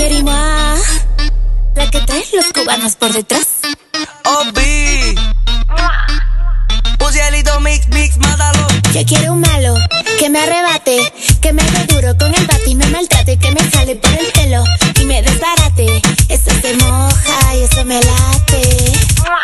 Yerima, la que trae los cubanos por detrás. Obi, Uzielito mix, mátalo. Yo quiero un malo que me arrebate, que me dé duro con el bate y me maltrate, que me jale por el pelo y me desbarate. Eso se moja y eso me late.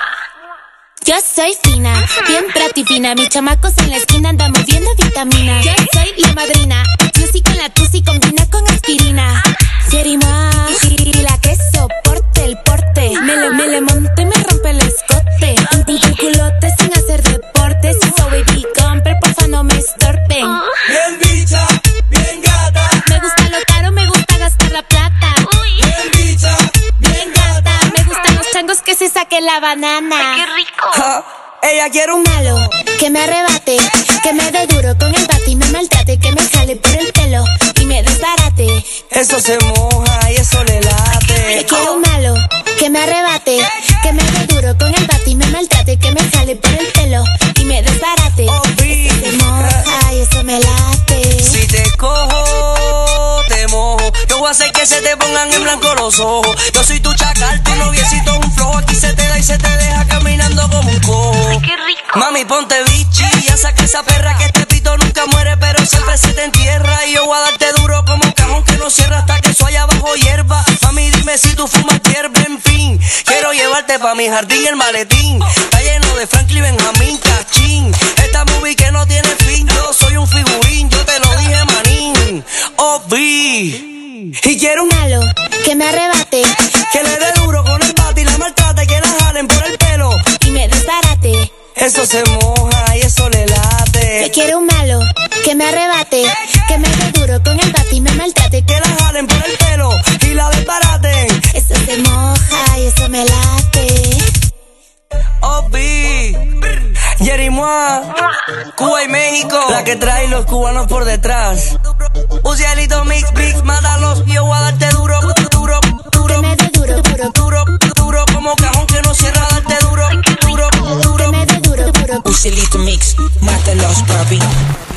Yo soy fina, bien pratifina. Mis chamacos en la esquina andan moviendo vitamina. Yo soy la madrina, Tusi con la Tusi combina con aspirina. Yerima, y la que soporte el porte. Me le monto y me rompe el escote. Un culote sin hacer deporte. Si soy baby camper, porfa no me estorben. Bien bicha, bien gata. Me gusta lo caro, me gusta gastar la plata. Bien bicha, Bien gata, me gustan los changos que se saquen la banana. ¡Qué rico! ja. Ella quiere un Malo que me arrebate, que me dé duro con el bate y me maltrate, que me jale por el pelo y me desbarate. Eso se moja y eso le late. Yo quiero un malo que me arrebate, que me dé duro con el bate y me maltrate, que me jale por el pelo y me desbarate. Obi, Se moja y eso me late. si te cojo, te mojo. Yo voy a hacer que se te pongan en blanco los ojos. Yo soy tu chacal, tu noviecito un flojo. Aquí se te da y se te deja caminando como un cojo. ¡Qué rico! Mami, ponte bichi, ya saca esa perra que este pito nunca muere, pero siempre se te entierra. Y yo voy a darte duro como un cajón que no cierra hasta que eso haya bajo hierba. Mami, dime si tú fumas hierba, en fin. Quiero llevarte pa' mi jardín el maletín. Está lleno de Franklin Benjamín, cachín. Esta movie que no tiene fin, yo soy un figurín, yo te lo dije, manín. Obi, y quiero un Malo que me arrebate, que le dé duro con el bate y la maltrate, que la jalen por el pelo. y me desbarate. Eso se moja y eso le late. Yo quiero un malo que me arrebate, que me dé duro con el bate y me maltrate, Que la jalen por el pelo y la desbaraten. eso se moja y eso me late. Obi, Yerima, Cuba y México, la que trae los cubanos por detrás. Uzielito mix, mátalos. Yo voy a darte duro, duro, duro, Que me dé duro, duro, duro, duro, como cajón que no cierra, darte duro, duro, que duro. me dé duro, duro. Uzielito mix, mátalos, papi.